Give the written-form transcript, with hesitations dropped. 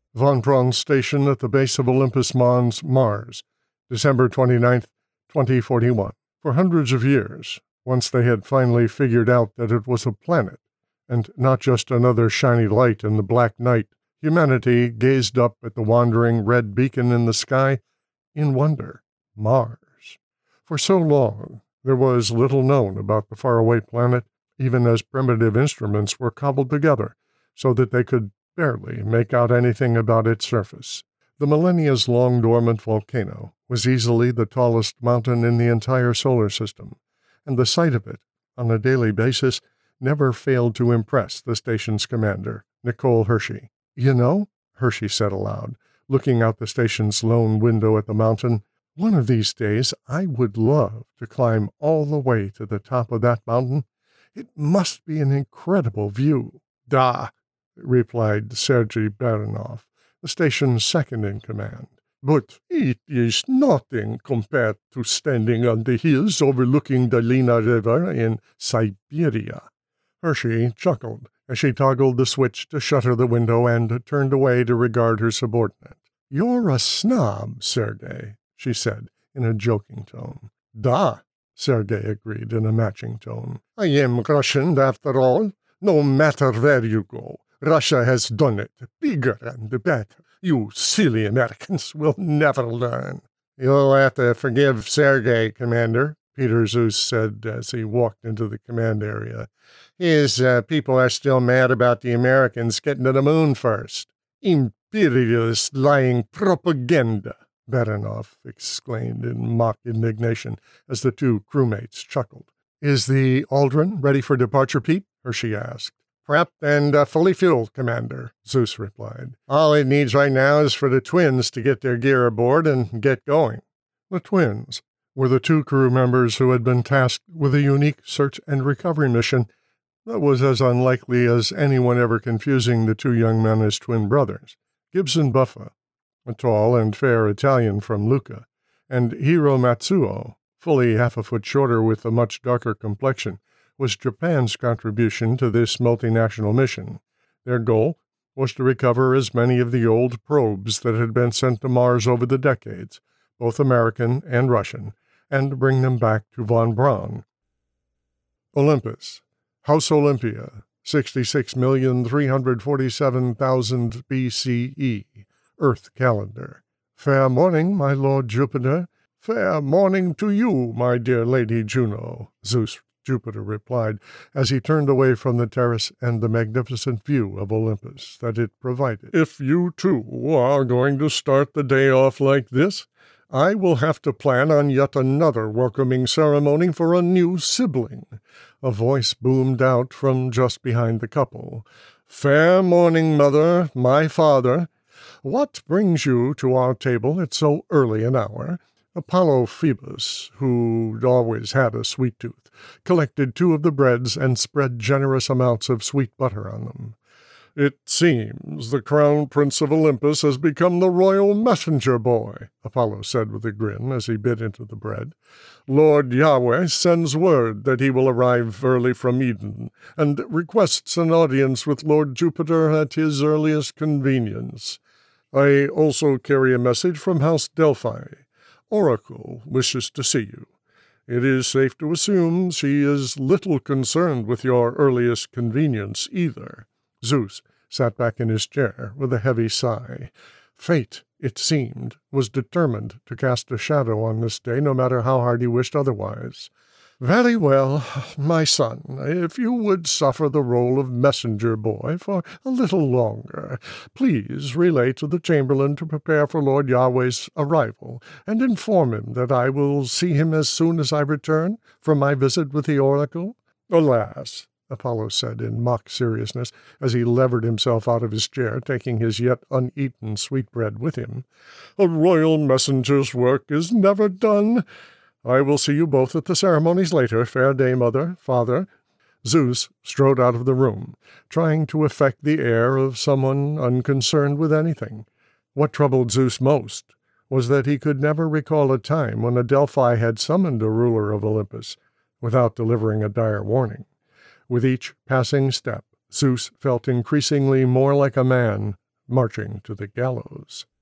Von Braun Station at the base of Olympus Mons, Mars, December 29th, 2041. For hundreds of years, once they had finally figured out that it was a planet, and not just another shiny light in the black night, humanity gazed up at the wandering red beacon in the sky in wonder. Mars. For so long, there was little known about the faraway planet, even as primitive instruments were cobbled together, so that they could barely make out anything about its surface. The millennia's long-dormant volcano was easily the tallest mountain in the entire solar system, and the sight of it, on a daily basis, never failed to impress the station's commander, Nicole Hershey. "You know," Hershey said aloud, looking out the station's lone window at the mountain, "one of these days I would love to climb all the way to the top of that mountain. It must be an incredible view." "Da," replied Sergei Baranov, the station's second-in-command. "But it is nothing compared to standing on the hills overlooking the Lena River in Siberia." Hershey chuckled as she toggled the switch to shutter the window and turned away to regard her subordinate. "You're a snob, Sergei," she said in a joking tone. "Da," Sergei agreed in a matching tone. "I am Russian, after all. No matter where you go, Russia has done it, bigger and better. You silly Americans will never learn." "You'll have to forgive Sergei, Commander," Peter Zeus said as he walked into the command area. "His people are still mad about the Americans getting to the moon first." "Imperialist lying propaganda," Baranov exclaimed in mock indignation as the two crewmates chuckled. "Is the Aldrin ready for departure, Pete?" Hershey asked. "Prepped and fully fueled, Commander," Zeus replied. "All it needs right now is for the twins to get their gear aboard and get going." The twins were the two crew members who had been tasked with a unique search and recovery mission that was as unlikely as anyone ever confusing the two young men as twin brothers. Gibson Buffa, a tall and fair Italian from Lucca, and Hiro Matsuo, fully half a foot shorter with a much darker complexion, was Japan's contribution to this multinational mission. Their goal was to recover as many of the old probes that had been sent to Mars over the decades, both American and Russian, and bring them back to Von Braun. Olympus, House Olympia, 66,347,000 BCE, Earth calendar. "Fair morning, my Lord Jupiter." "Fair morning to you, my dear Lady Juno," Zeus Jupiter replied as he turned away from the terrace and the magnificent view of Olympus that it provided. "If you, too, are going to start the day off like this, I will have to plan on yet another welcoming ceremony for a new sibling." A voice boomed out from just behind the couple. "Fair morning, mother, my father. What brings you to our table at so early an hour?" Apollo Phoebus, who'd always had a sweet tooth, collected two of the breads and spread generous amounts of sweet butter on them. "It seems the Crown Prince of Olympus has become the royal messenger boy," Apollo said with a grin as he bit into the bread. "Lord Yahweh sends word that he will arrive early from Eden, and requests an audience with Lord Jupiter at his earliest convenience. I also carry a message from House Delphi. Oracle wishes to see you. It is safe to assume she is little concerned with your earliest convenience either." Zeus sat back in his chair with a heavy sigh. Fate, it seemed, was determined to cast a shadow on this day, no matter how hard he wished otherwise. "Very well, my son, if you would suffer the role of messenger boy for a little longer, please relay to the Chamberlain to prepare for Lord Yahweh's arrival, and inform him that I will see him as soon as I return from my visit with the oracle." "Alas," Apollo said in mock seriousness as he levered himself out of his chair, taking his yet uneaten sweetbread with him, "a royal messenger's work is never done. I will see you both at the ceremonies later. Fair day, mother, father." Zeus strode out of the room, trying to affect the air of someone unconcerned with anything. What troubled Zeus most was that he could never recall a time when Adelphi had summoned a ruler of Olympus without delivering a dire warning. With each passing step, Zeus felt increasingly more like a man marching to the gallows.